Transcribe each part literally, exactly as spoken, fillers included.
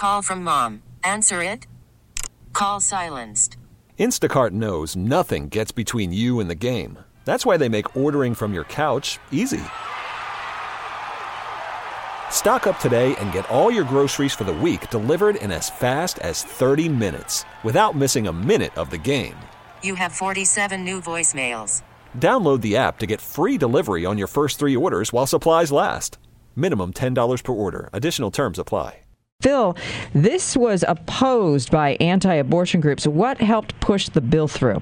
call from mom. Answer it. Call silenced. Instacart knows nothing gets between you and the game. That's why they make ordering from your couch easy. Stock up today and get all your groceries for the week delivered in as fast as thirty minutes without missing a minute of the game. You have forty-seven new voicemails. Download the app to get free delivery on your first three orders while supplies last. Minimum ten dollars per order. Additional terms apply. Phil, this was opposed by anti-abortion groups. What helped push the bill through?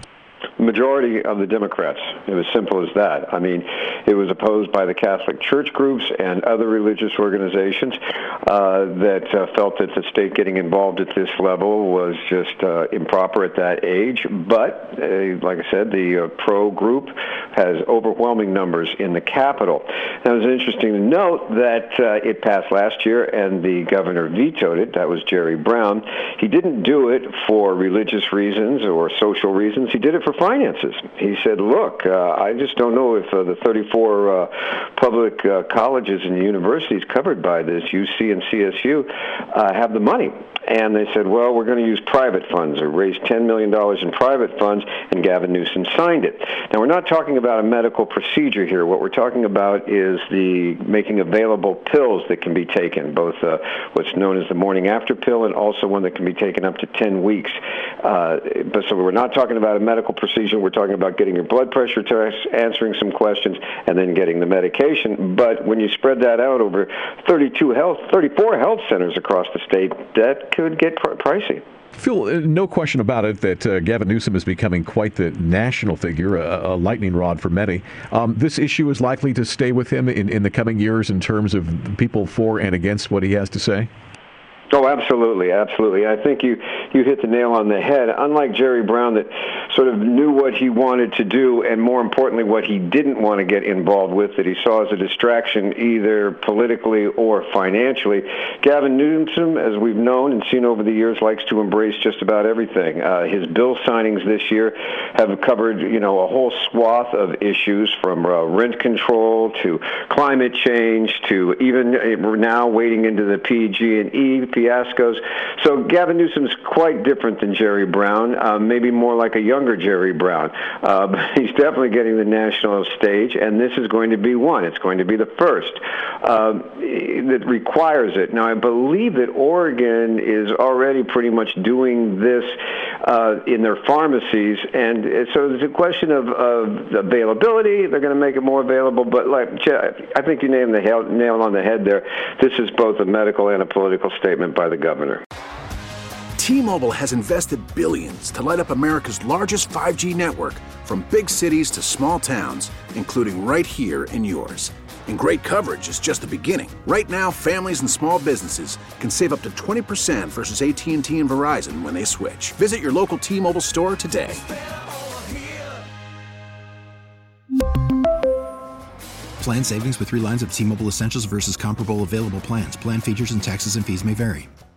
The majority of the Democrats. It was simple as that. I mean, it was opposed by the Catholic Church groups and other religious organizations uh, that uh, felt that the state getting involved at this level was just uh, improper at that age. But, uh, like I said, the uh, pro group has overwhelming numbers in the Capitol. Now, it's interesting to note that uh, it passed last year and the governor vetoed it. That was Jerry Brown. He didn't do it for religious reasons or social reasons. He did it for finances. He said, look, uh, I just don't know if uh, the thirty-four uh, public uh, colleges and universities covered by this, U C and C S U, uh, have the money. And they said, well, we're going to use private funds or raise ten million dollars in private funds, and Gavin Newsom signed it. Now, we're not talking about a medical procedure here. What we're talking about is the making available pills that can be taken, both uh, what's known as the morning after pill and also one that can be taken up to ten weeks. Uh, but so we're not talking about a medical procedure. We're talking about getting your blood pressure test, answering some questions, and then getting the medication. But when you spread that out over thirty-two health, thirty-four health centers across the state, that could get pr- pricey. Phil, no question about it that uh, Gavin Newsom is becoming quite the national figure, a, a lightning rod for many. Um, this issue is likely to stay with him in, in the coming years in terms of people for and against what he has to say? Oh, absolutely, absolutely. I think you, you hit the nail on the head. Unlike Jerry Brown, that sort of knew what he wanted to do, and more importantly, what he didn't want to get involved with, that he saw as a distraction either politically or financially, Gavin Newsom, as we've known and seen over the years, likes to embrace just about everything. Uh, his bill signings this year have covered, you know, a whole swath of issues, from uh, rent control to climate change to even uh, now wading into the P G and E fiascos. So Gavin Newsom's quite different than Jerry Brown, uh, maybe more like a younger Jerry Brown. Uh, but he's definitely getting the national stage, and this is going to be one. It's going to be the first uh, that requires it. Now, I believe that Oregon is already pretty much doing this uh, in their pharmacies, and so there's a question of, of availability. They're going to make it more available, but like I think you nailed the nail on the head there. This is both a medical and a political statement by the governor. T-Mobile has invested billions to light up America's largest five G network, from big cities to small towns, including right here in yours. And great coverage is just the beginning. Right now, families and small businesses can save up to twenty percent versus A T and T and Verizon when they switch. Visit your local T-Mobile store today. Plan savings with three lines of T-Mobile Essentials versus comparable available plans. Plan features and taxes and fees may vary.